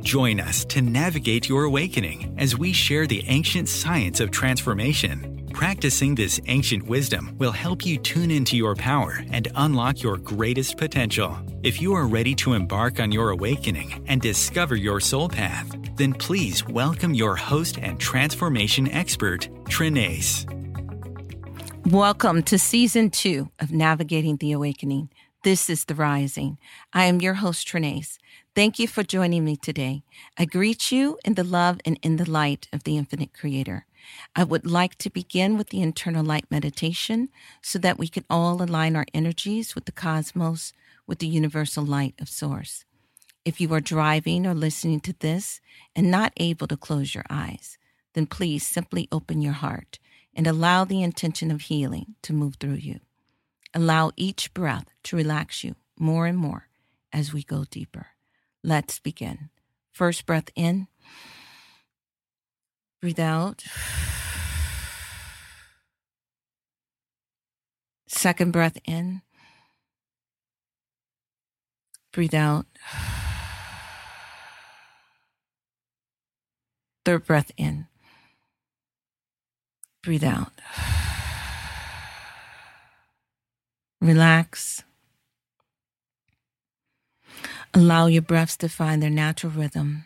Join us to navigate your awakening as we share the ancient science of transformation. Practicing this ancient wisdom will help you tune into your power and unlock your greatest potential. If you are ready to embark on your awakening and discover your soul path, then please welcome your host and transformation expert, Trenace. Welcome to Season 2 of Navigating the Awakening. This is The Rising. I am your host, Trenace. Thank you for joining me today. I greet you in the love and in the light of the Infinite Creator. I would like to begin with the internal light meditation so that we can all align our energies with the cosmos, with the universal light of Source. If you are driving or listening to this and not able to close your eyes, then please simply open your heart and allow the intention of healing to move through you. Allow each breath to relax you more and more as we go deeper. Let's begin. First breath in. Breathe out. Second breath in. Breathe out. Third breath in. Breathe out. Relax. Allow your breaths to find their natural rhythm.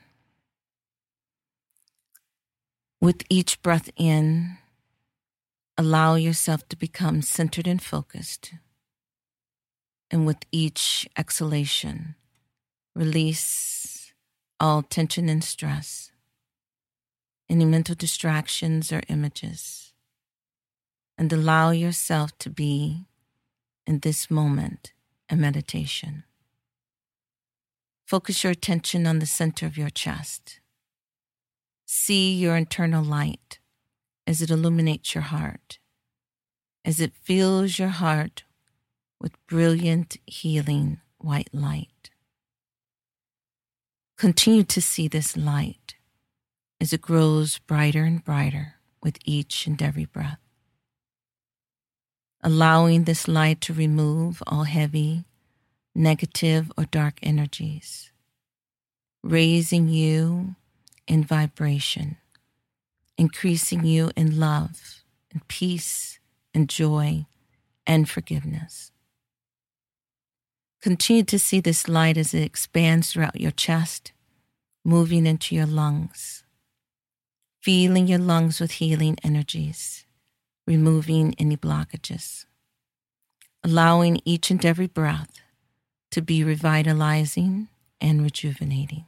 With each breath in, allow yourself to become centered and focused. And with each exhalation, release all tension and stress, any mental distractions or images, and allow yourself to be in this moment a meditation. Focus your attention on the center of your chest. See your internal light as it illuminates your heart, as it fills your heart with brilliant, healing white light. Continue to see this light as it grows brighter and brighter with each and every breath. Allowing this light to remove all heavy, negative, or dark energies, raising you in vibration, increasing you in love and peace and joy and forgiveness. Continue to see this light as it expands throughout your chest, moving into your lungs, feeling your lungs with healing energies, removing any blockages, allowing each and every breath to be revitalizing and rejuvenating.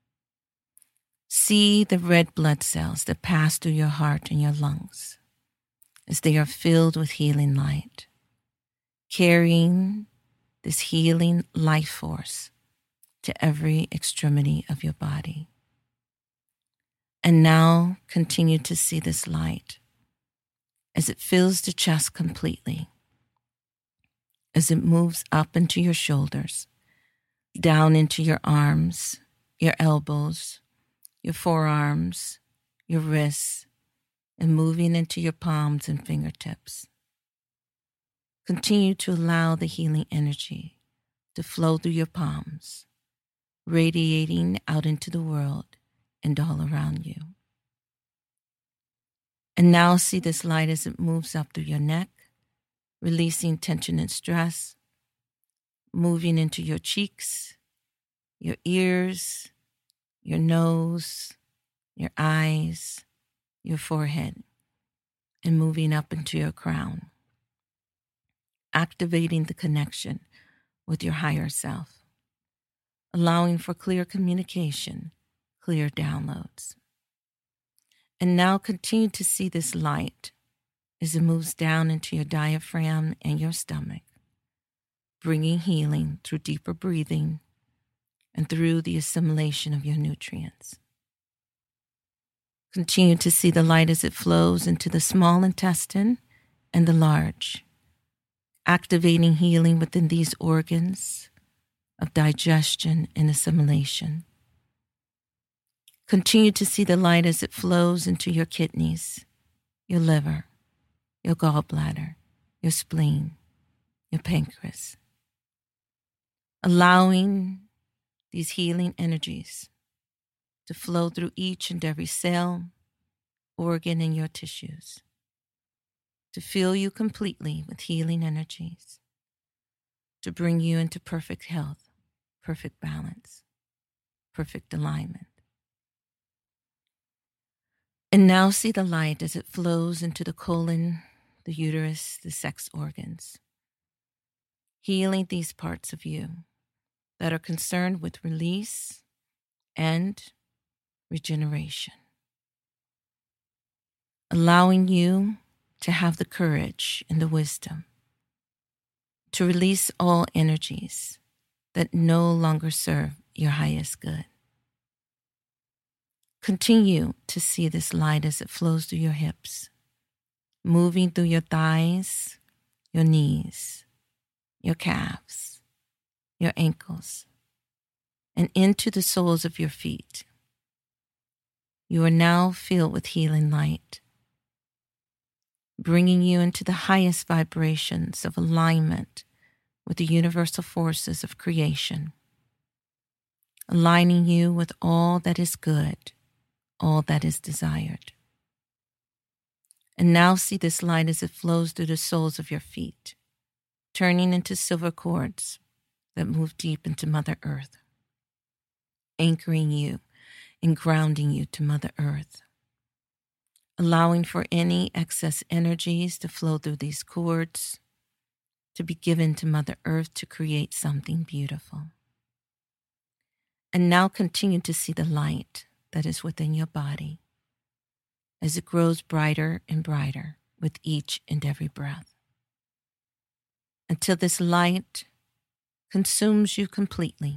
See the red blood cells that pass through your heart and your lungs as they are filled with healing light, carrying this healing life force to every extremity of your body. And now continue to see this light as it fills the chest completely, as it moves up into your shoulders, down into your arms, your elbows, your forearms, your wrists, and moving into your palms and fingertips. Continue to allow the healing energy to flow through your palms, radiating out into the world and all around you. And now see this light as it moves up through your neck, releasing tension and stress, moving into your cheeks, your ears, your nose, your eyes, your forehead, and moving up into your crown, activating the connection with your higher self, allowing for clear communication, clear downloads. And now continue to see this light as it moves down into your diaphragm and your stomach, bringing healing through deeper breathing and through the assimilation of your nutrients. Continue to see the light as it flows into the small intestine and the large, activating healing within these organs of digestion and assimilation. Continue to see the light as it flows into your kidneys, your liver, your gallbladder, your spleen, your pancreas. Allowing these healing energies to flow through each and every cell, organ in your tissues, to fill you completely with healing energies, to bring you into perfect health, perfect balance, perfect alignment. And now see the light as it flows into the colon, the uterus, the sex organs, healing these parts of you that are concerned with release and regeneration, allowing you to have the courage and the wisdom to release all energies that no longer serve your highest good. Continue to see this light as it flows through your hips, moving through your thighs, your knees, your calves, your ankles, and into the soles of your feet. You are now filled with healing light, bringing you into the highest vibrations of alignment with the universal forces of creation, aligning you with all that is good, all that is desired. And now see this light as it flows through the soles of your feet, turning into silver cords that move deep into Mother Earth, anchoring you and grounding you to Mother Earth, allowing for any excess energies to flow through these cords, to be given to Mother Earth to create something beautiful. And now continue to see the light that is within your body as it grows brighter and brighter with each and every breath, until this light consumes you completely,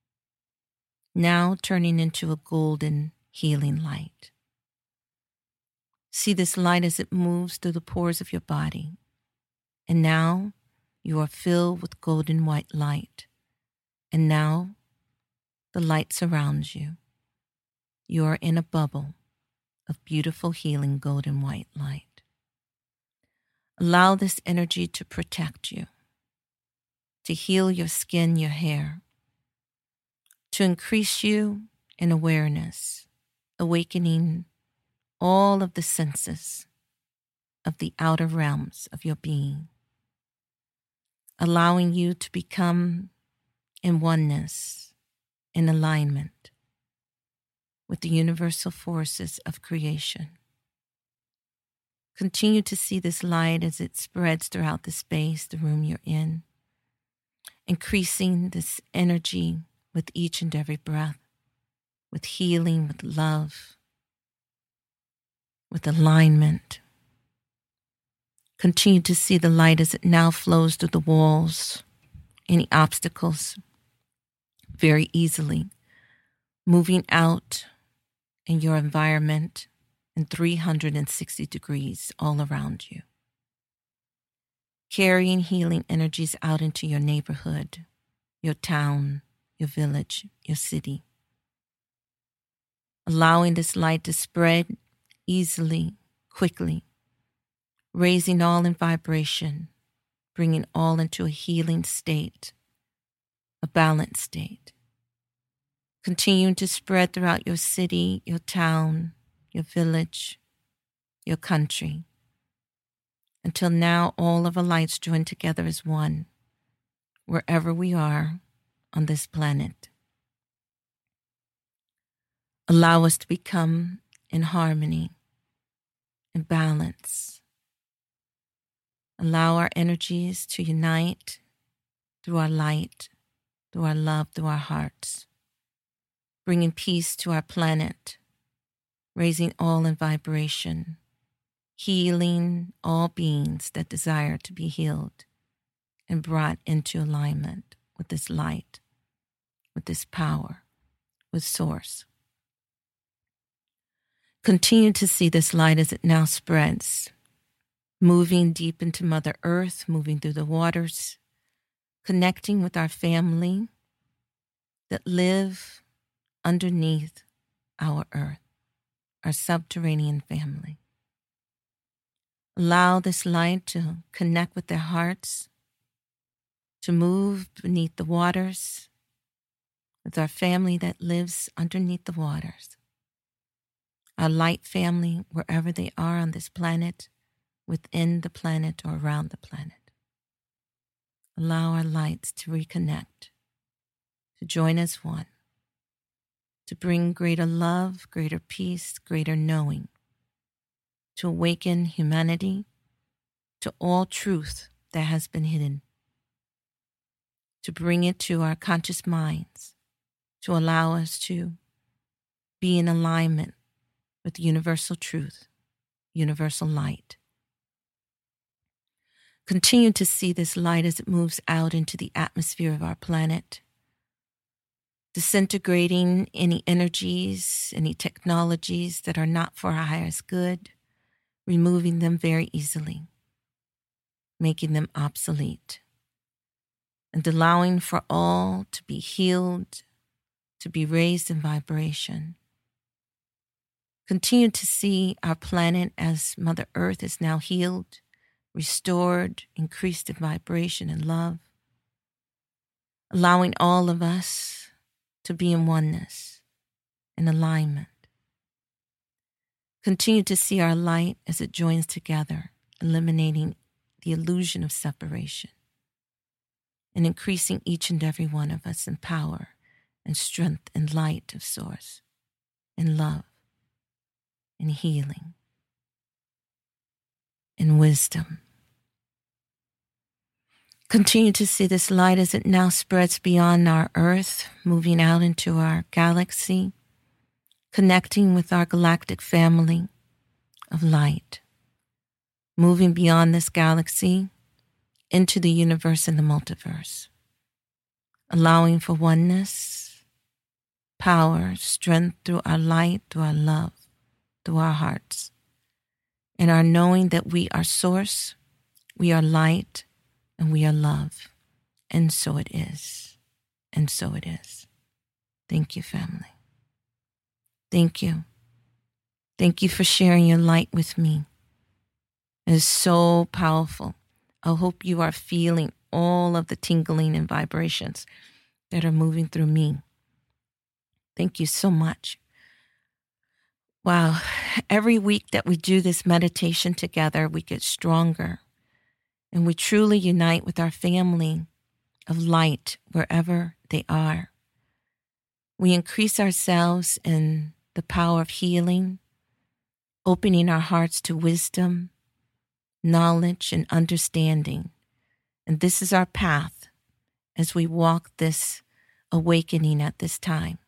now turning into a golden healing light. See this light as it moves through the pores of your body, and now you are filled with golden white light, and now the light surrounds you. You are in a bubble of beautiful healing golden white light. Allow this energy to protect you, to heal your skin, your hair, to increase you in awareness, awakening all of the senses of the outer realms of your being, allowing you to become in oneness, in alignment with the universal forces of creation. Continue to see this light as it spreads throughout the space, the room you're in, increasing this energy with each and every breath, with healing, with love, with alignment. Continue to see the light as it now flows through the walls, any obstacles, very easily, moving out in your environment in 360 degrees all around you, carrying healing energies out into your neighborhood, your town, your village, your city, allowing this light to spread easily, quickly, raising all in vibration, bringing all into a healing state, a balanced state. Continuing to spread throughout your city, your town, your village, your country, until now all of our lights join together as one, wherever we are on this planet. Allow us to become in harmony and balance. Allow our energies to unite through our light, through our love, through our hearts, bringing peace to our planet, raising all in vibration, healing all beings that desire to be healed and brought into alignment with this light, with this power, with Source. Continue to see this light as it now spreads, moving deep into Mother Earth, moving through the waters, connecting with our family that live underneath our earth, our subterranean family. Allow this light to connect with their hearts, to move beneath the waters, with our family that lives underneath the waters, our light family wherever they are on this planet, within the planet or around the planet. Allow our lights to reconnect, to join as one, to bring greater love, greater peace, greater knowing, to awaken humanity to all truth that has been hidden, to bring it to our conscious minds, to allow us to be in alignment with universal truth, universal light. Continue to see this light as it moves out into the atmosphere of our planet, disintegrating any energies, any technologies that are not for our highest good, removing them very easily, making them obsolete, and allowing for all to be healed, to be raised in vibration. Continue to see our planet as Mother Earth is now healed, restored, increased in vibration and love, allowing all of us to be in oneness, in alignment. Continue to see our light as it joins together, eliminating the illusion of separation and increasing each and every one of us in power and strength and light of Source, in love, in healing, in wisdom. Continue to see this light as it now spreads beyond our Earth, moving out into our galaxy, connecting with our galactic family of light, moving beyond this galaxy into the universe and the multiverse, allowing for oneness, power, strength through our light, through our love, through our hearts, and our knowing that we are Source, we are light, and we are love. And so it is. And so it is. Thank you, family. Thank you. Thank you for sharing your light with me. It is so powerful. I hope you are feeling all of the tingling and vibrations that are moving through me. Thank you so much. Wow. Every week that we do this meditation together, we get stronger. And we truly unite with our family of light wherever they are. We increase ourselves in the power of healing, opening our hearts to wisdom, knowledge, and understanding. And this is our path as we walk this awakening at this time.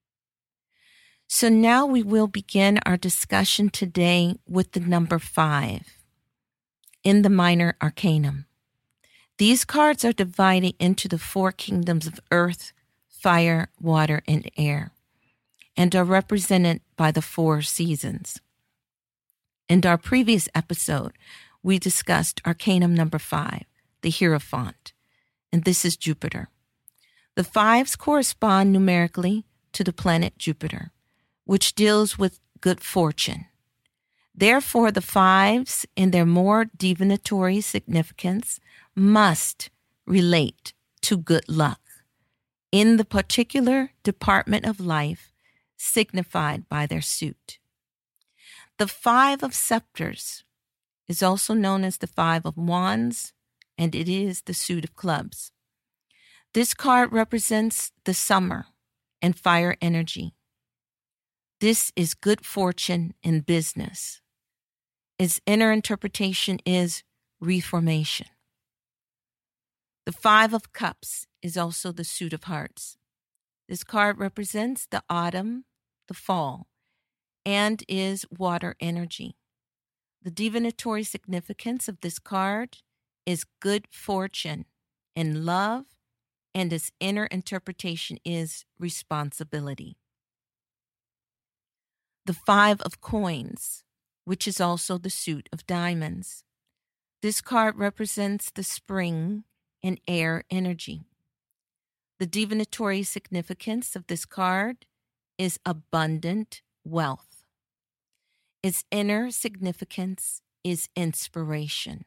So now we will begin our discussion today with the number 5. In the Minor Arcanum. These cards are divided into the 4 kingdoms of earth, fire, water, and air, and are represented by the 4 seasons. In our previous episode, we discussed Arcanum number 5, the Hierophant, and this is Jupiter. The 5s correspond numerically to the planet Jupiter, which deals with good fortune. Therefore, the 5s, in their more divinatory significance, must relate to good luck in the particular department of life signified by their suit. The 5 of Scepters is also known as the 5 of Wands, and it is the suit of clubs. This card represents the summer and fire energy. This is good fortune in business. Its inner interpretation is reformation. The 5 of Cups is also the suit of hearts. This card represents the autumn, the fall, and is water energy. The divinatory significance of this card is good fortune in love, and its inner interpretation is responsibility. The 5 of Coins, which is also the suit of diamonds. This card represents the spring and air energy. The divinatory significance of this card is abundant wealth. Its inner significance is inspiration.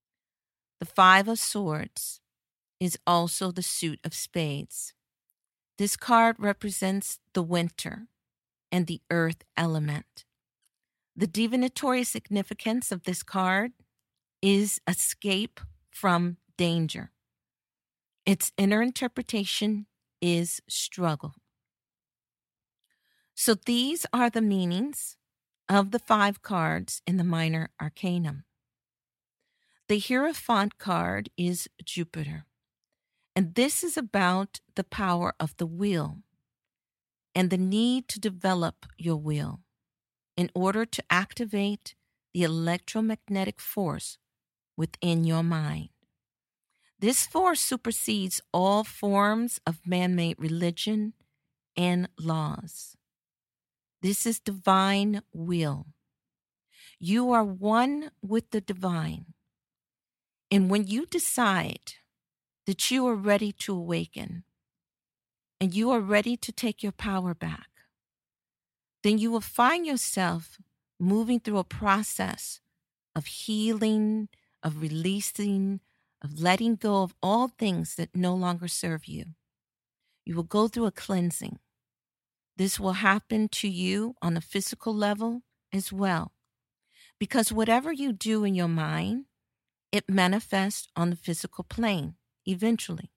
The 5 of Swords is also the suit of spades. This card represents the winter and the earth element. The divinatory significance of this card is escape from danger. Its inner interpretation is struggle. So these are the meanings of the 5 cards in the Minor Arcanum. The Hierophant card is Jupiter, and this is about the power of the will and the need to develop your will in order to activate the electromagnetic force within your mind. This force supersedes all forms of man-made religion and laws. This is divine will. You are one with the divine. And when you decide that you are ready to awaken and you are ready to take your power back, then you will find yourself moving through a process of healing, of releasing, of letting go of all things that no longer serve you. You will go through a cleansing. This will happen to you on a physical level as well, because whatever you do in your mind, it manifests on the physical plane eventually.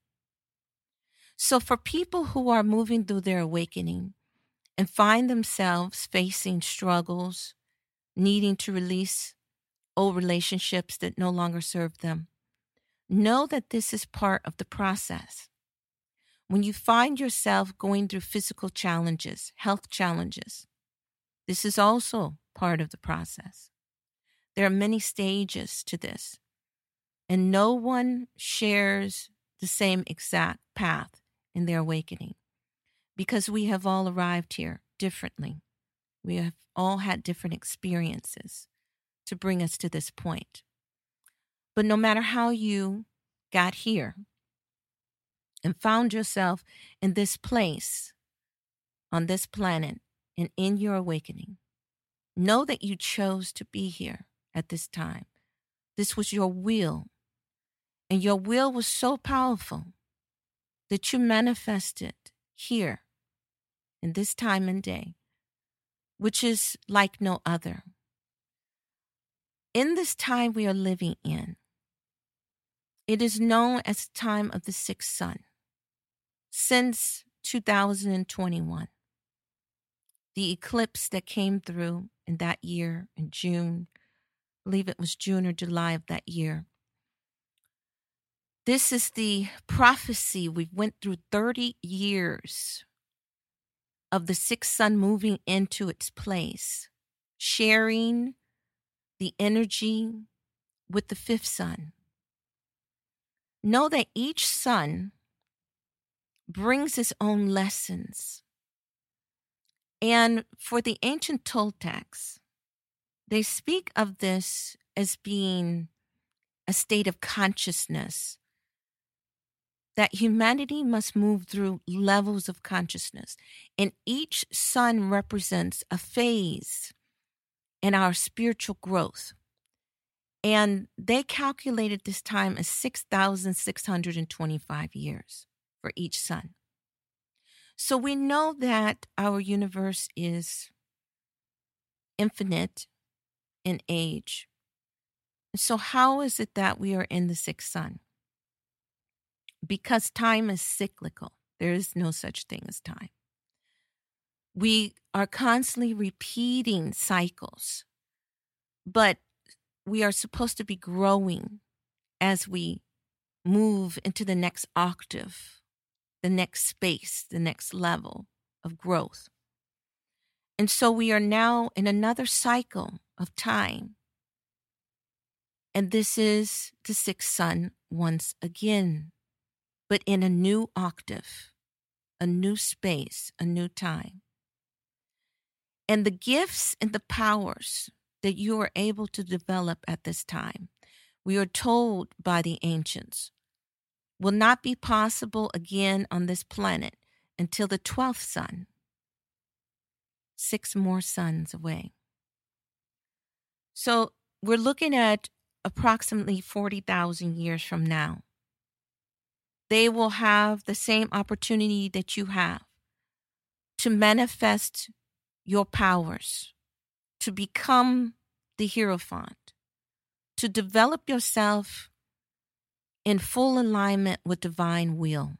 So for people who are moving through their awakening and find themselves facing struggles, needing to release old relationships that no longer serve them, know that this is part of the process. When you find yourself going through physical challenges, health challenges, this is also part of the process. There are many stages to this, and no one shares the same exact path in their awakening, because we have all arrived here differently. We have all had different experiences to bring us to this point. But no matter how you got here and found yourself in this place, on this planet, and in your awakening, know that you chose to be here at this time. This was your will. And your will was so powerful that you manifested here in this time and day, which is like no other. In this time we are living in, it is known as the time of the sixth sun. Since 2021, the eclipse that came through in that year in June, I believe it was June or July of that year. This is the prophecy. We went through 30 years of the sixth sun moving into its place, sharing the energy with the fifth sun. Know that each sun brings its own lessons. And for the ancient Toltecs, they speak of this as being a state of consciousness, that humanity must move through levels of consciousness. And each sun represents a phase in our spiritual growth. And they calculated this time as 6,625 years for each sun. So we know that our universe is infinite in age. So how is it that we are in the sixth sun? Because time is cyclical. There is no such thing as time. We are constantly repeating cycles, but we are supposed to be growing as we move into the next octave, the next space, the next level of growth. And so we are now in another cycle of time. And this is the sixth sun once again, but in a new octave, a new space, a new time. And the gifts and the powers that you are able to develop at this time, we are told by the ancients, will not be possible again on this planet until the 12th sun, 6 more suns away. So we're looking at approximately 40,000 years from now. they will have the same opportunity that you have to manifest your powers, to become the Hierophant, to develop yourself in full alignment with divine will.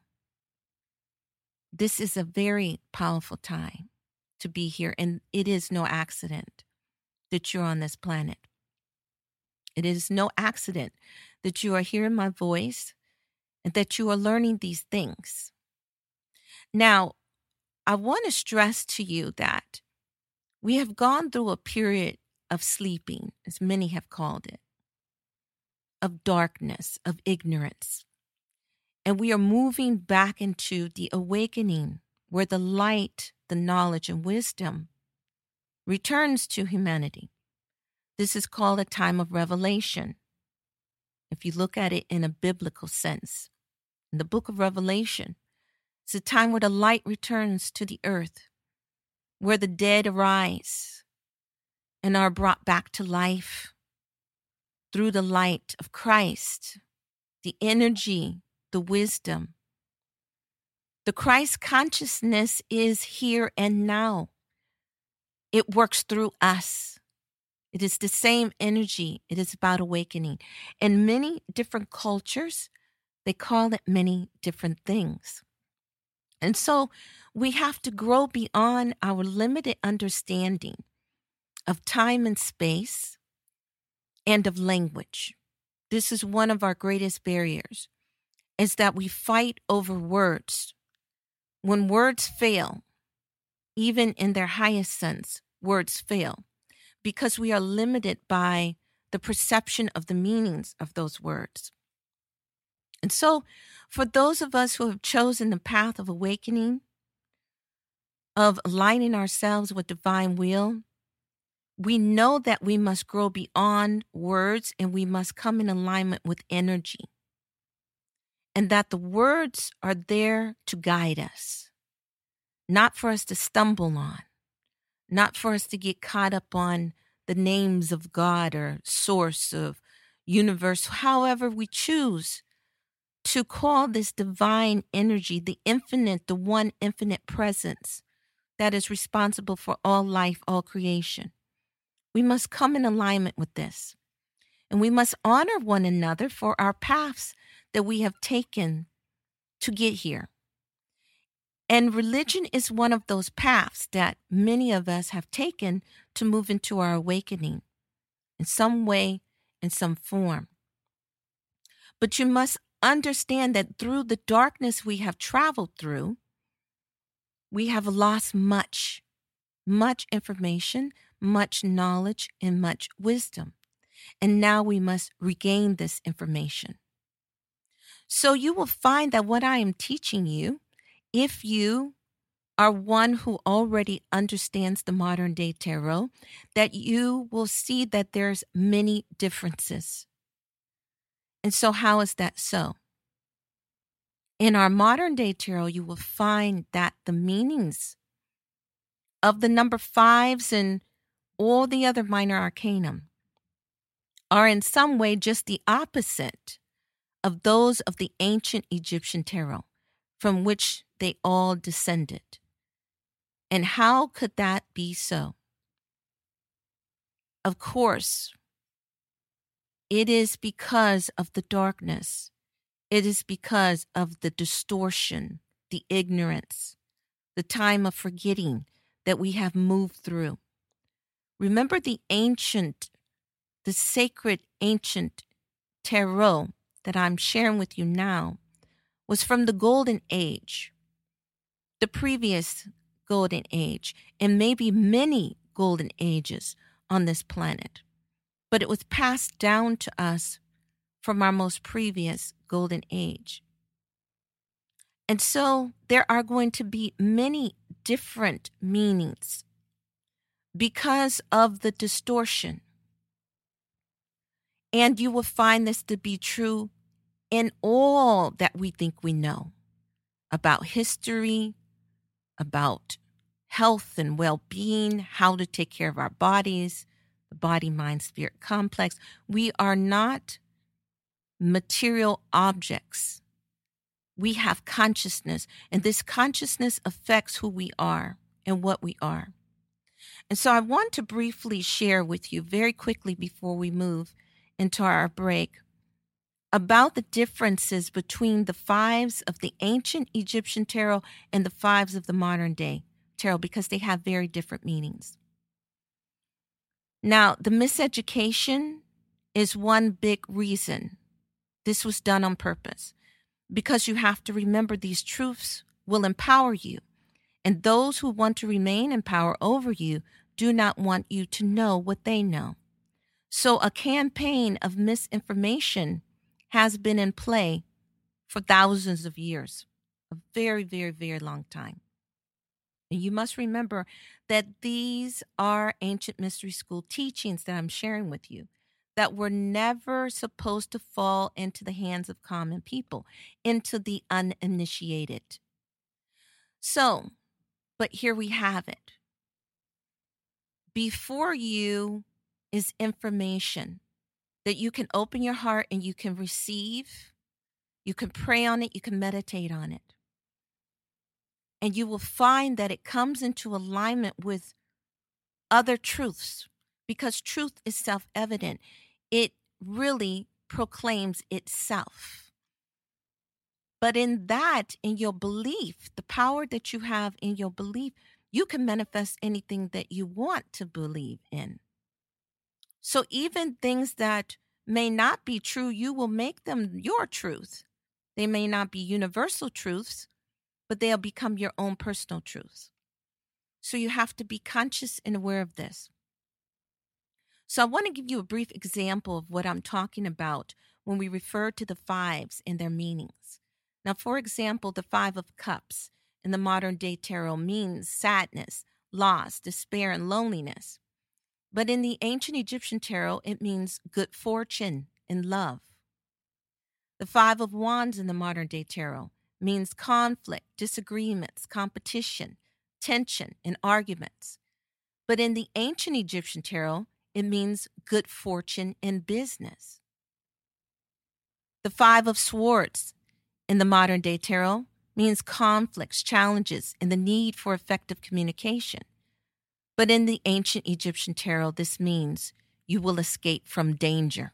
This is a very powerful time to be here, and it is no accident that you're on this planet. It is no accident that you are hearing my voice and that you are learning these things. Now, I want to stress to you that we have gone through a period of sleeping, as many have called it, of darkness, of ignorance. And we are moving back into the awakening where the light, the knowledge, and wisdom returns to humanity. This is called a time of revelation. If you look at it in a biblical sense, in the book of Revelation, it's a time where the light returns to the earth, where the dead arise and are brought back to life through the light of Christ, the energy, the wisdom. The Christ consciousness is here and now. It works through us. It is the same energy. It is about awakening. In many different cultures, they call it many different things. And so we have to grow beyond our limited understanding of time and space and of language. This is one of our greatest barriers, is that we fight over words. When words fail, even in their highest sense, words fail because we are limited by the perception of the meanings of those words. And so, for those of us who have chosen the path of awakening, of aligning ourselves with divine will, we know that we must grow beyond words and we must come in alignment with energy. And that the words are there to guide us, not for us to stumble on, not for us to get caught up on the names of God or source of universe, however we choose to call this divine energy, the infinite, the one infinite presence that is responsible for all life, all creation. We must come in alignment with this. And we must honor one another for our paths that we have taken to get here. And religion is one of those paths that many of us have taken to move into our awakening in some way, in some form. But you must understand that through the darkness we have traveled through, we have lost much information, much knowledge, and much wisdom. And now we must regain this information. So you will find that what I am teaching you, if you are one who already understands the modern day tarot, that you will see that there's many differences. And so how is that so? In our modern day tarot, you will find that the meanings of the number fives and all the other minor arcanum are in some way just the opposite of those of the ancient Egyptian tarot, from which they all descended. And how could that be so? Of course, it is because of the darkness. It is because of the distortion, the ignorance, the time of forgetting that we have moved through. Remember the sacred ancient tarot that I'm sharing with you now was from the Golden Age, the previous Golden Age, and maybe many Golden Ages on this planet. But it was passed down to us from our most previous Golden Age. And so there are going to be many different meanings because of the distortion. And you will find this to be true in all that we think we know about history, about health and well-being, how to take care of our bodies, the body-mind-spirit complex. We are not material objects. we have consciousness, and this consciousness affects who we are and what we are. And so I want to briefly share with you very quickly before we move into our break about the differences between the fives of the ancient Egyptian tarot and the fives of the modern day tarot, because they have very different meanings. Now, the miseducation is one big reason. This was done on purpose, because you have to remember these truths will empower you, and those who want to remain in power over you do not want you to know what they know. So a campaign of misinformation has been in play for thousands of years, a very, very, very long time. And you must remember that these are ancient mystery school teachings that I'm sharing with you that were never supposed to fall into the hands of common people, into the uninitiated. So, but here we have it. Before you is information that you can open your heart and you can receive. You can pray on it. You can meditate on it. And you will find that it comes into alignment with other truths, because truth is self-evident. It really proclaims itself. But in that, in your belief, the power that you have in your belief, you can manifest anything that you want to believe in. So even things that may not be true, you will make them your truth. They may not be universal truths, but they'll become your own personal truths. So you have to be conscious and aware of this. So I want to give you a brief example of what I'm talking about when we refer to the fives and their meanings. Now, for example, the Five of Cups in the modern day tarot means sadness, loss, despair, and loneliness. But in the ancient Egyptian tarot, it means good fortune and love. The Five of Wands in the modern day tarot means conflict, disagreements, competition, tension, and arguments. But in the ancient Egyptian tarot, it means good fortune in business. The Five of Swords in the modern day tarot means conflicts, challenges, and the need for effective communication. But in the ancient Egyptian tarot, this means you will escape from danger.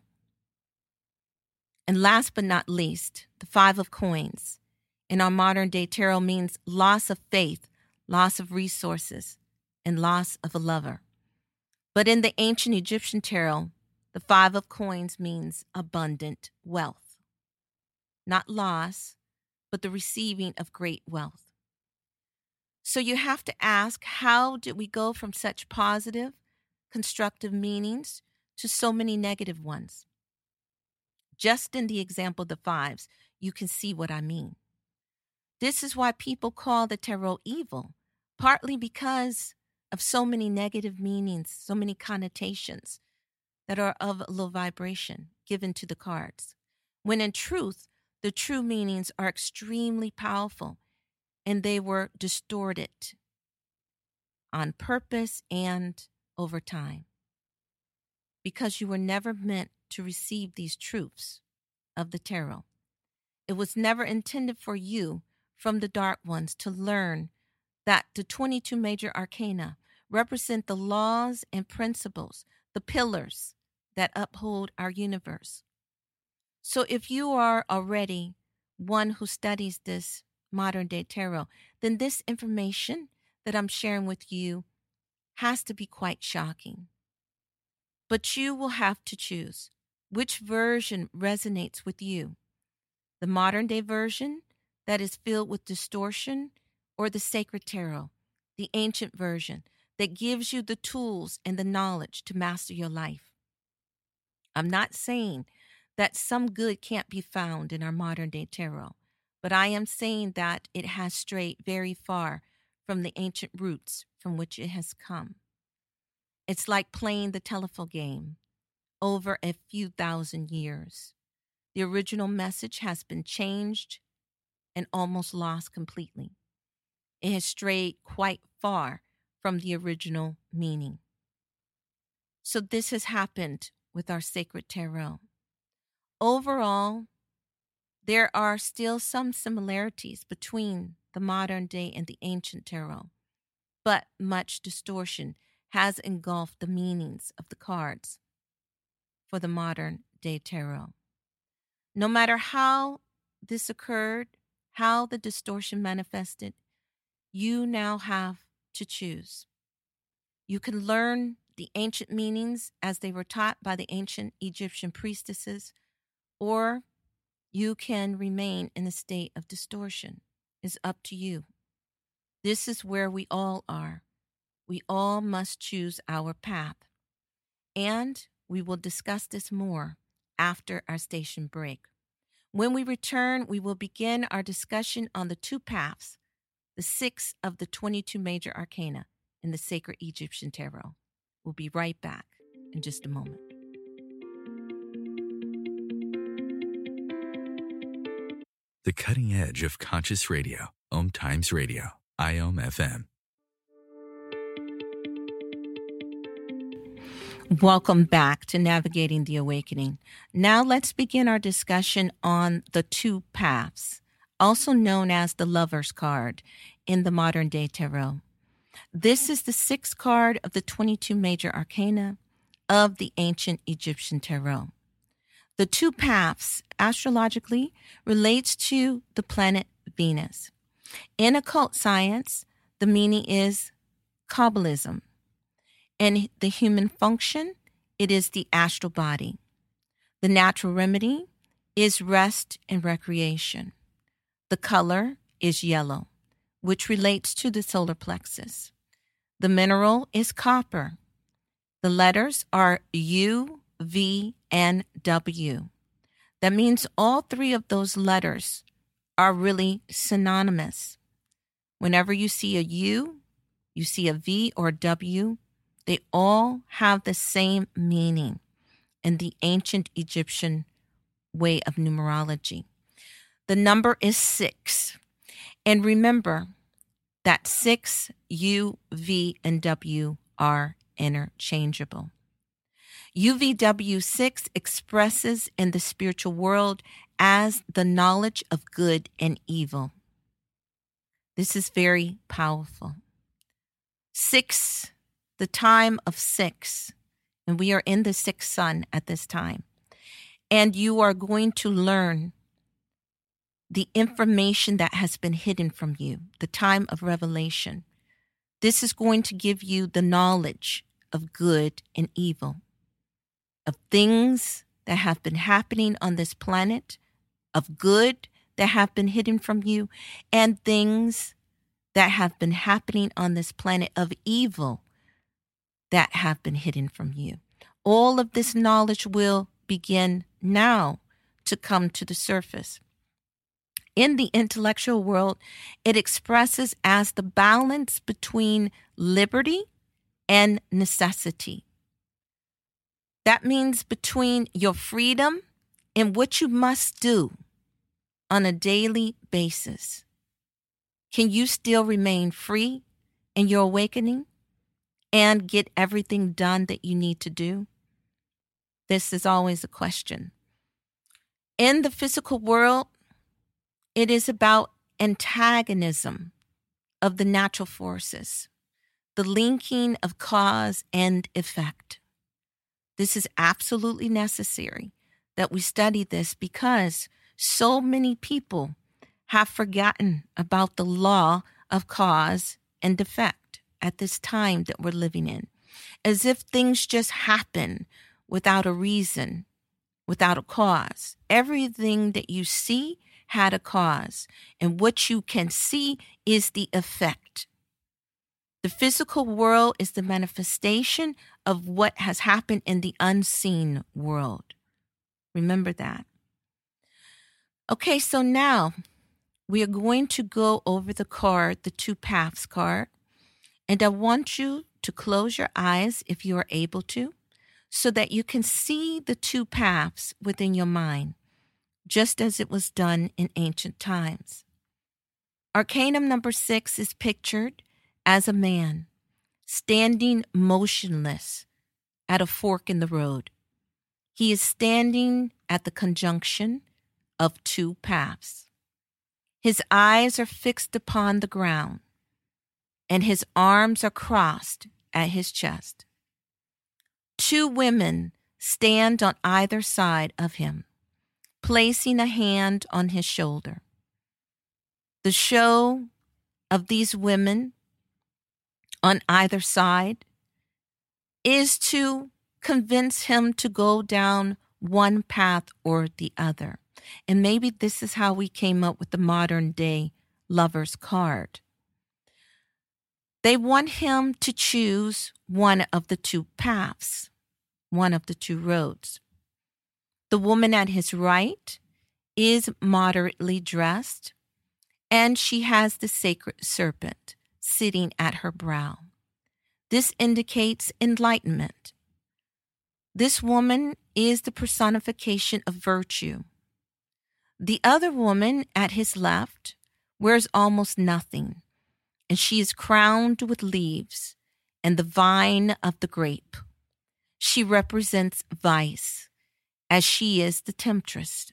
And last but not least, the Five of Coins in our modern day tarot means loss of faith, loss of resources, and loss of a lover. But in the ancient Egyptian tarot, the Five of Coins means abundant wealth. Not loss, but the receiving of great wealth. So you have to ask, how did we go from such positive, constructive meanings to so many negative ones? Just in the example of the fives, you can see what I mean. This is why people call the tarot evil, partly because of so many negative meanings, so many connotations that are of low vibration given to the cards. When in truth, the true meanings are extremely powerful, and they were distorted on purpose and over time, because you were never meant to receive these truths of the tarot. It was never intended for you from the dark ones to learn that the 22 major arcana represent the laws and principles, the pillars that uphold our universe. So if you are already one who studies this modern day tarot, then this information that I'm sharing with you has to be quite shocking. But you will have to choose which version resonates with you. The modern day version that is filled with distortion, or the sacred tarot, the ancient version that gives you the tools and the knowledge to master your life. I'm not saying that some good can't be found in our modern day tarot, but I am saying that it has strayed very far from the ancient roots from which it has come. It's like playing the telephone game over a few thousand years. The original message has been changed and almost lost completely. It has strayed quite far from the original meaning. So this has happened with our sacred tarot. Overall, There are still some similarities between the modern day and the ancient tarot, but much distortion has engulfed the meanings of the cards for the modern day tarot. No matter how this occurred, how the distortion manifested, you now have to choose. You can learn the ancient meanings as they were taught by the ancient Egyptian priestesses, or you can remain in a state of distortion. It's up to you. This is where we all are. We all must choose our path. And we will discuss this more after our station break. When we return, we will begin our discussion on the two paths, the 6 of the 22 major arcana in the Sacred Egyptian Tarot. We'll be right back in just a moment. The cutting edge of conscious radio, Om Times Radio, IOM FM. Welcome back to Navigating the Awakening. Now let's begin our discussion on the two paths, also known as the Lover's card in the modern day tarot. This is the 6th card of the 22 major arcana of the ancient Egyptian tarot. The two paths astrologically relates to the planet Venus. In occult science, the meaning is Kabbalism. And the human function, it is the astral body. The natural remedy is rest and recreation. The color is yellow, which relates to the solar plexus. The mineral is copper. The letters are U, V, and W. That means all 3 of those letters are really synonymous. Whenever you see a U, you see a V or a W, they all have the same meaning in the ancient Egyptian way of numerology. The number is 6. And remember that 6, U, V, and W are interchangeable. UVW6 expresses in the spiritual world as the knowledge of good and evil. This is very powerful. 6, the time of 6, and we are in the 6th sun at this time. And you are going to learn the information that has been hidden from you, the time of revelation. This is going to give you the knowledge of good and evil, of things that have been happening on this planet, of good that have been hidden from you, and things that have been happening on this planet of evil that have been hidden from you. All of this knowledge will begin now to come to the surface. In the intellectual world, it expresses as the balance between liberty and necessity. That means between your freedom and what you must do on a daily basis. Can you still remain free in your awakening and get everything done that you need to do? This is always a question. In the physical world, it is about antagonism of the natural forces, the linking of cause and effect. This is absolutely necessary that we study this because so many people have forgotten about the law of cause and effect at this time that we're living in, as if things just happen without a reason, without a cause. Everything that you see had a cause, and what you can see is the effect. The physical world is the manifestation of what has happened in the unseen world. Remember that. Okay, so now we are going to go over the card, the two paths card, and I want you to close your eyes if you are able to, so that you can see the two paths within your mind, just as it was done in ancient times. Arcanum number 6 is pictured as a man standing motionless at a fork in the road. He is standing at the conjunction of two paths. His eyes are fixed upon the ground, and his arms are crossed at his chest. Two women stand on either side of him, placing a hand on his shoulder. The show of these women on either side is to convince him to go down one path or the other. And maybe this is how we came up with the modern day lover's card. They want him to choose one of the two paths, one of the two roads. The woman at his right is moderately dressed, and she has the sacred serpent sitting at her brow. This indicates enlightenment. This woman is the personification of virtue. The other woman at his left wears almost nothing, and she is crowned with leaves and the vine of the grape. She represents vice, as she is the temptress.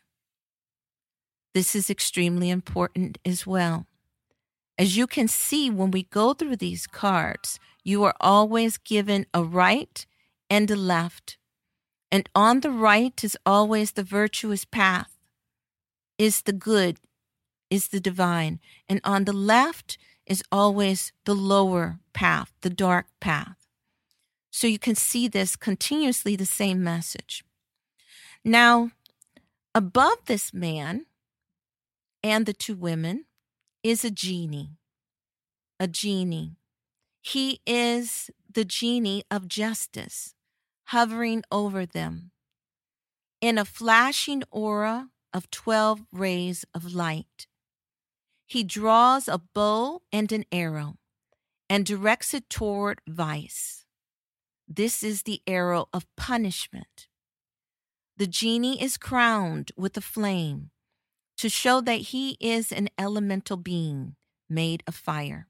This is extremely important as well. As you can see, when we go through these cards, you are always given a right and a left. And on the right is always the virtuous path, is the good, is the divine. And on the left is always the lower path, the dark path. So you can see this continuously, the same message. Now, above this man and the two women is a genie. A genie. He is the genie of justice, hovering over them in a flashing aura of 12 rays of light. He draws a bow and an arrow and directs it toward vice. This is the arrow of punishment. The genie is crowned with a flame to show that he is an elemental being made of fire.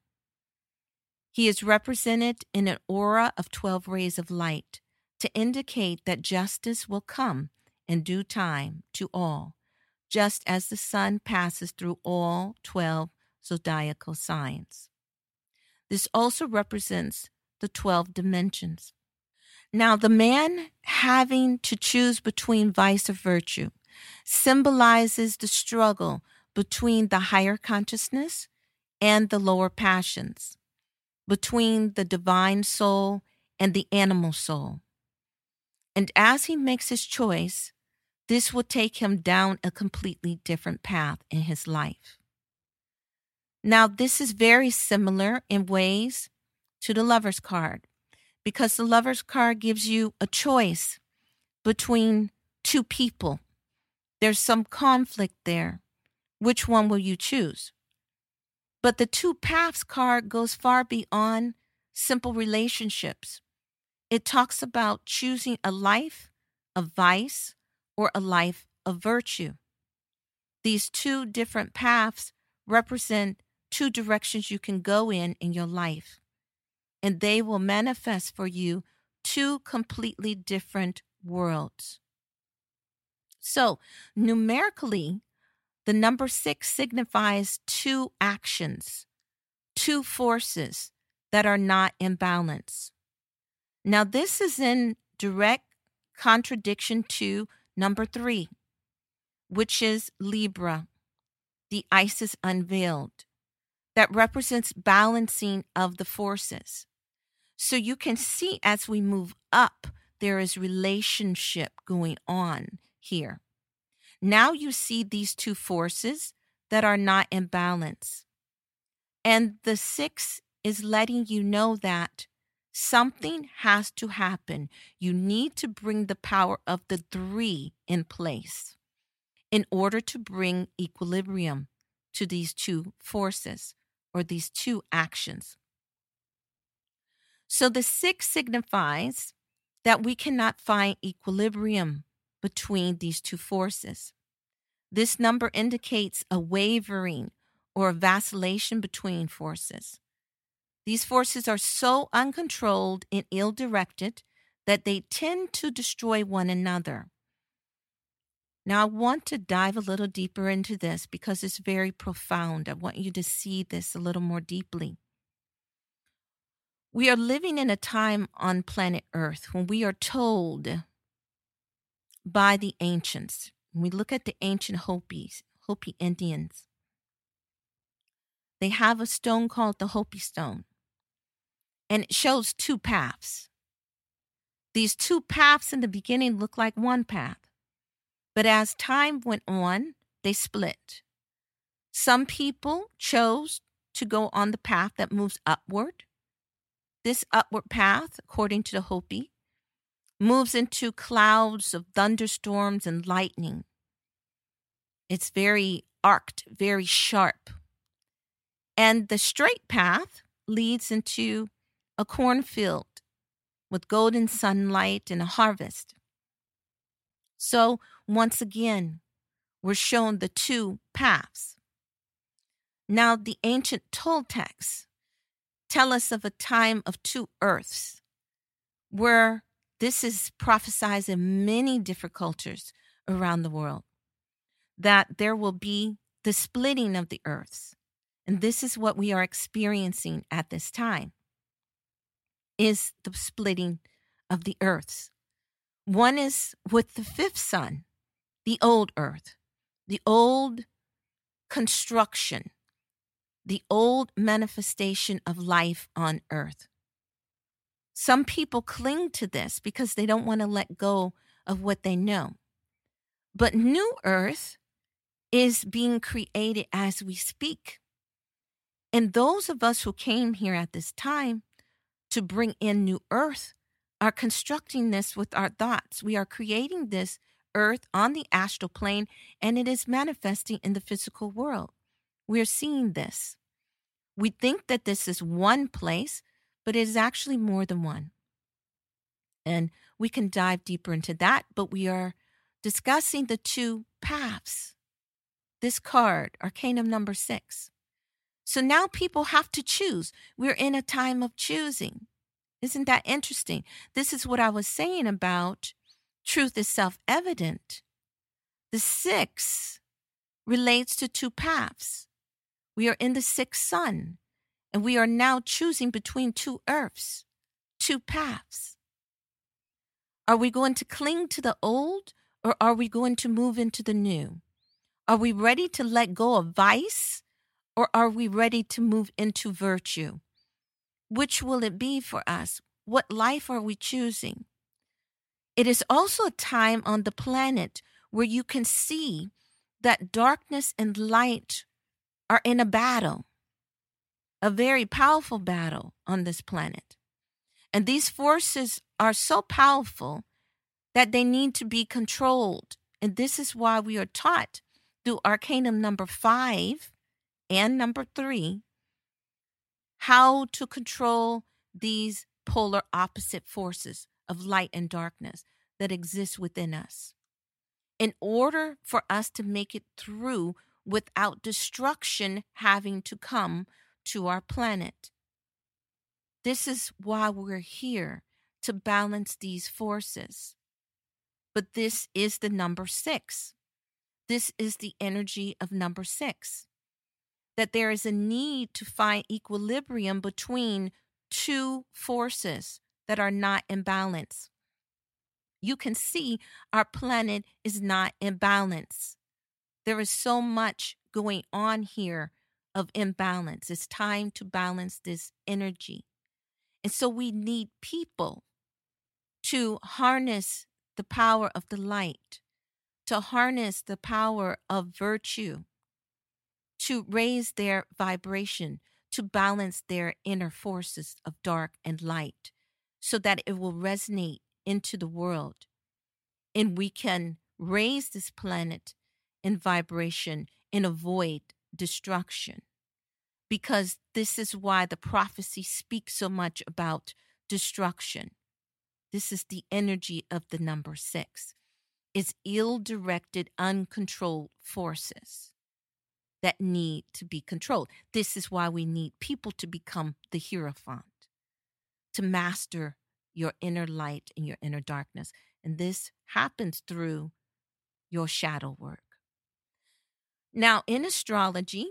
He is represented in an aura of 12 rays of light to indicate that justice will come in due time to all, just as the sun passes through all 12 zodiacal signs. This also represents the 12 dimensions. Now, the man having to choose between vice or virtue symbolizes the struggle between the higher consciousness and the lower passions, between the divine soul and the animal soul. And as he makes his choice, this will take him down a completely different path in his life. Now, this is very similar in ways to the lover's card, because the lover's card gives you a choice between two people. There's some conflict there. Which one will you choose? But the two paths card goes far beyond simple relationships. It talks about choosing a life of vice or a life of virtue. These two different paths represent two directions you can go in your life, and they will manifest for you two completely different worlds. So, numerically, the number 6 signifies two actions, two forces that are not in balance. Now, this is in direct contradiction to number 3, which is Libra, the Isis unveiled, that represents balancing of the forces. So you can see as we move up, there is relationship going on here. Now you see these two forces that are not in balance. And the 6 is letting you know that something has to happen. You need to bring the power of the 3 in place in order to bring equilibrium to these two forces or these two actions. So the 6 signifies that we cannot find equilibrium between these two forces. This number indicates a wavering or a vacillation between forces. These forces are so uncontrolled and ill-directed that they tend to destroy one another. Now, I want to dive a little deeper into this because it's very profound. I want you to see this a little more deeply. We are living in a time on planet Earth when we are told by the ancients, when we look at the ancient Hopi Indians, they have a stone called the Hopi stone, and it shows two paths. These two paths in the beginning look like one path, but as time went on, they split. Some people chose to go on the path that moves upward. This upward path, according to the Hopi, moves into clouds of thunderstorms and lightning. It's very arced, very sharp. And the straight path leads into a cornfield with golden sunlight and a harvest. So once again, we're shown the two paths. Now, the ancient Toltecs tell us of a time of two earths, where this is prophesied in many different cultures around the world, that there will be the splitting of the earths. And this is what we are experiencing at this time, is the splitting of the earths. One is with the fifth sun, the old earth, the old construction, the old manifestation of life on earth. Some people cling to this because they don't want to let go of what they know. But new earth is being created as we speak. And those of us who came here at this time to bring in new earth are constructing this with our thoughts. We are creating this earth on the astral plane, and it is manifesting in the physical world. We're seeing this. We think that this is one place, but it is actually more than one. And we can dive deeper into that, but we are discussing the two paths. This card, Arcanum number 6. So now people have to choose. We're in a time of choosing. Isn't that interesting? This is what I was saying about truth is self-evident. The 6 relates to two paths. We are in the 6th sun, and we are now choosing between two earths, two paths. Are we going to cling to the old, or are we going to move into the new? Are we ready to let go of vice, or are we ready to move into virtue? Which will it be for us? What life are we choosing? It is also a time on the planet where you can see that darkness and light are in a battle, a very powerful battle on this planet. And these forces are so powerful that they need to be controlled. And this is why we are taught through Arcanum number 5 and number 3 how to control these polar opposite forces of light and darkness that exist within us, in order for us to make it through without destruction having to come to our planet. This is why we're here, to balance these forces. But this is the number 6. This is the energy of number 6. That there is a need to find equilibrium between two forces that are not in balance. You can see our planet is not in balance. There is so much going on here of imbalance. It's time to balance this energy. And so we need people to harness the power of the light, to harness the power of virtue, to raise their vibration, to balance their inner forces of dark and light, so that it will resonate into the world. And we can raise this planet in vibration and avoid destruction. Because this is why the prophecy speaks so much about destruction. This is the energy of the number 6. It's ill-directed, uncontrolled forces that need to be controlled. This is why we need people to become the Hierophant, to master your inner light and your inner darkness. And this happens through your shadow work. Now, in astrology,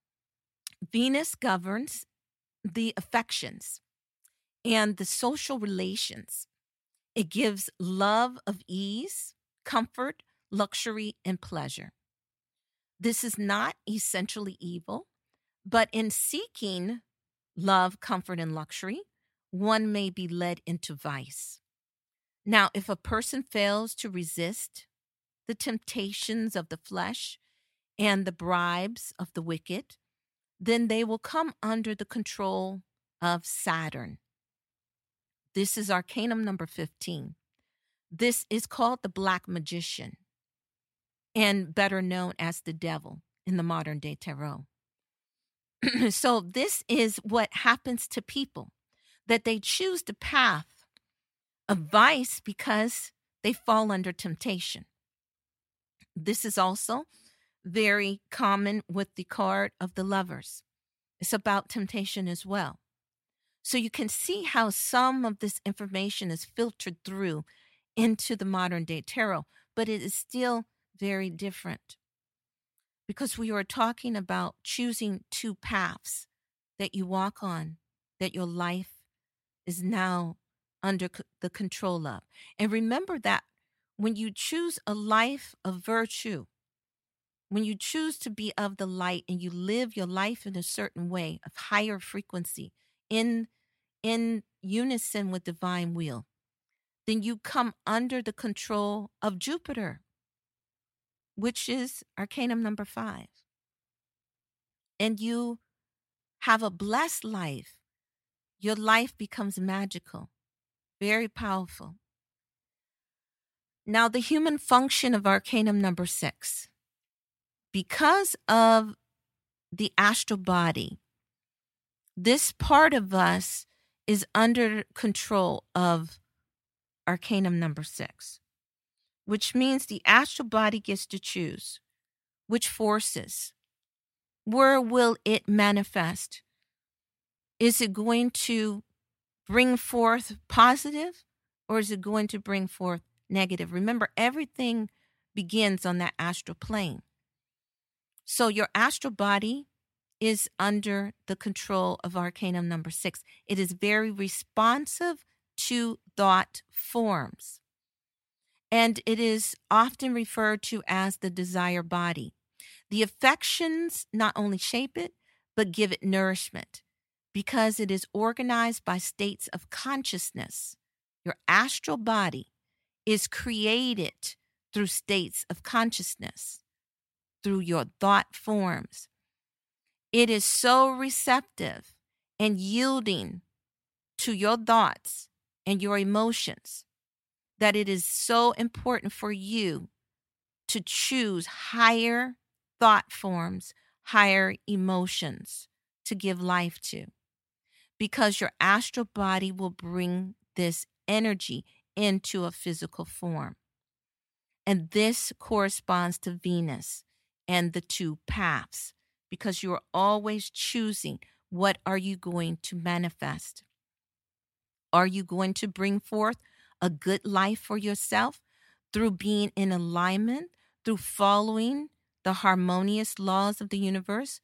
Venus governs the affections and the social relations. It gives love of ease, comfort, luxury, and pleasure. This is not essentially evil, but in seeking love, comfort, and luxury, one may be led into vice. Now, if a person fails to resist the temptations of the flesh and the bribes of the wicked, then they will come under the control of Saturn. This is Arcanum number 15. This is called the Black Magician, and better known as the devil in the modern day tarot. So this is what happens to people, that they choose the path of vice because they fall under temptation. This is also very common with the card of the Lovers. It's about temptation as well. So you can see how some of this information is filtered through into the modern day tarot, but it is still very different because we are talking about choosing two paths that you walk on, that your life is now under the control of. And remember that when you choose a life of virtue, when you choose to be of the light and you live your life in a certain way of higher frequency in unison with divine will, then you come under the control of Jupiter, which is Arcanum number 5. And you have a blessed life. Your life becomes magical, very powerful. Now, the human function of Arcanum number 6. Because of the astral body, this part of us is under control of Arcanum number 6, which means the astral body gets to choose which forces. Where will it manifest? Is it going to bring forth positive or is it going to bring forth negative? Remember, everything begins on that astral plane. So your astral body is under the control of Arcanum number 6. It is very responsive to thought forms. And it is often referred to as the desire body. The affections not only shape it, but give it nourishment because it is organized by states of consciousness. Your astral body is created through states of consciousness, through your thought forms. It is so receptive and yielding to your thoughts and your emotions that it is so important for you to choose higher thought forms, higher emotions to give life to, because your astral body will bring this energy into a physical form. And this corresponds to Venus and the two paths, because you are always choosing what are you going to manifest. Are you going to bring forth a good life for yourself through being in alignment, through following the harmonious laws of the universe?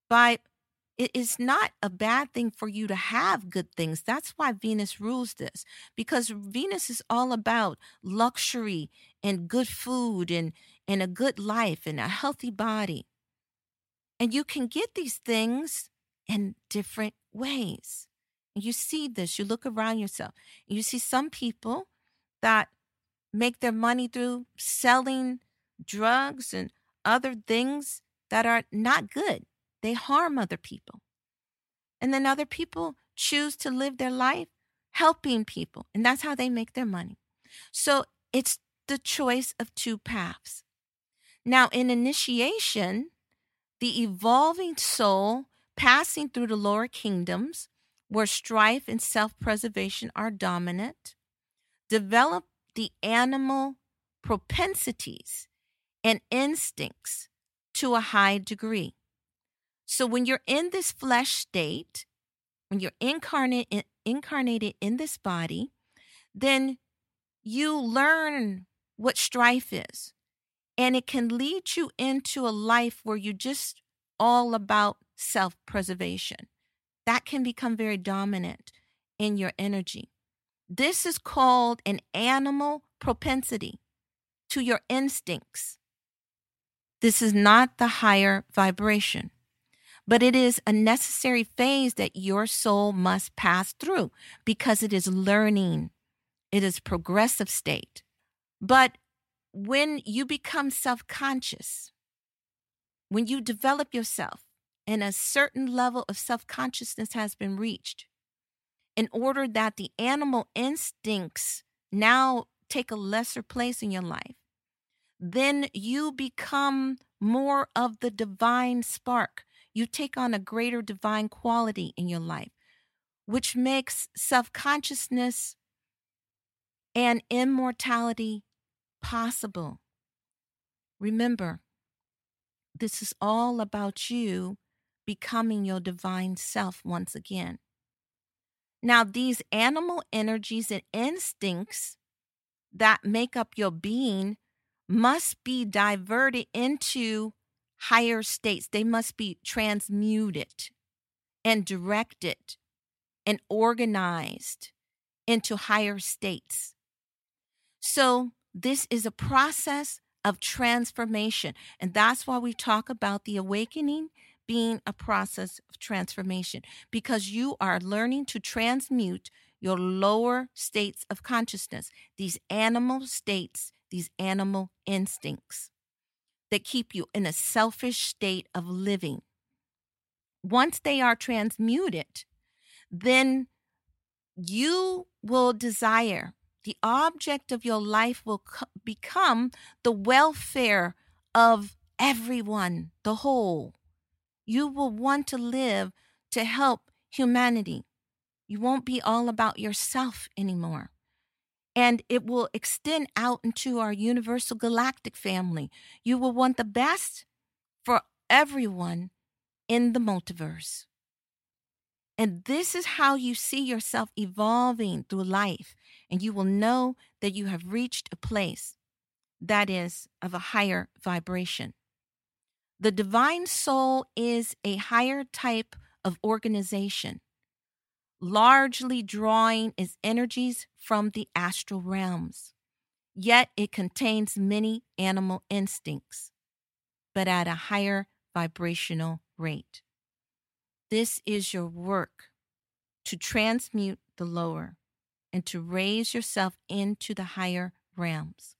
It is not a bad thing for you to have good things. That's why Venus rules this, because Venus is all about luxury and good food and a good life and a healthy body. And you can get these things in different ways. And you see this, you look around yourself, and you see some people that make their money through selling drugs and other things that are not good. They harm other people. And then other people choose to live their life helping people. And that's how they make their money. So it's the choice of two paths. Now, in initiation, the evolving soul passing through the lower kingdoms where strife and self-preservation are dominant, develop the animal propensities and instincts to a high degree. So when you're in this flesh state, when you're incarnated in this body, then you learn what strife is. And it can lead you into a life where you're just all about self-preservation. That can become very dominant in your energy. This is called an animal propensity to your instincts. This is not the higher vibration, but it is a necessary phase that your soul must pass through because it is learning. It is progressive state. But when you become self-conscious, when you develop yourself and a certain level of self-consciousness has been reached, in order that the animal instincts now take a lesser place in your life, then you become more of the divine spark. You take on a greater divine quality in your life, which makes self-consciousness and immortality possible. Remember, this is all about you becoming your divine self once again. Now, these animal energies and instincts that make up your being must be diverted into higher states. They must be transmuted and directed and organized into higher states. So this is a process of transformation. And that's why we talk about the awakening being a process of transformation, because you are learning to transmute your lower states of consciousness, these animal states, these animal instincts that keep you in a selfish state of living. Once they are transmuted, then you will desire, the object of your life will become the welfare of everyone, the whole. You will want to live to help humanity. You won't be all about yourself anymore. And it will extend out into our universal galactic family. You will want the best for everyone in the multiverse. And this is how you see yourself evolving through life. And you will know that you have reached a place that is of a higher vibration. The divine soul is a higher type of organization, largely drawing its energies from the astral realms. Yet it contains many animal instincts, but at a higher vibrational rate. This is your work to transmute the lower and to raise yourself into the higher realms.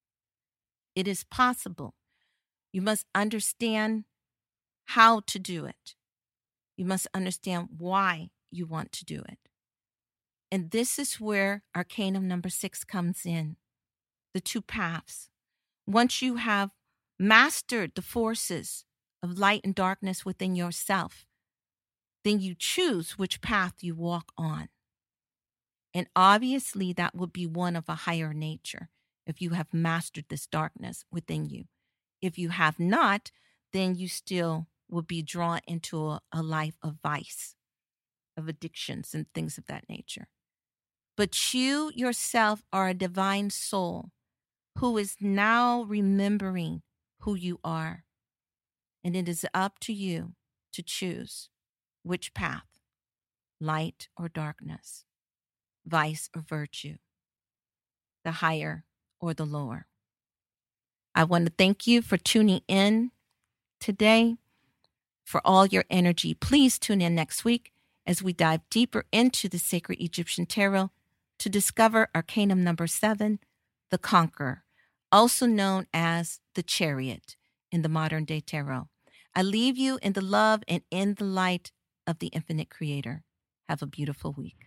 It is possible. You must understand how to do it. You must understand why you want to do it. And this is where Arcanum number 6 comes in, the two paths. Once you have mastered the forces of light and darkness within yourself, then you choose which path you walk on. And obviously that would be one of a higher nature if you have mastered this darkness within you. If you have not, then you still will be drawn into a life of vice, of addictions and things of that nature. But you yourself are a divine soul who is now remembering who you are. And it is up to you to choose which path, light or darkness, vice or virtue, the higher or the lower. I want to thank you for tuning in today, for all your energy. Please tune in next week as we dive deeper into the Sacred Egyptian Tarot to discover Arcanum number 7, the Conqueror, also known as the Chariot in the modern day tarot. I leave you in the love and in the light of the infinite creator. Have a beautiful week.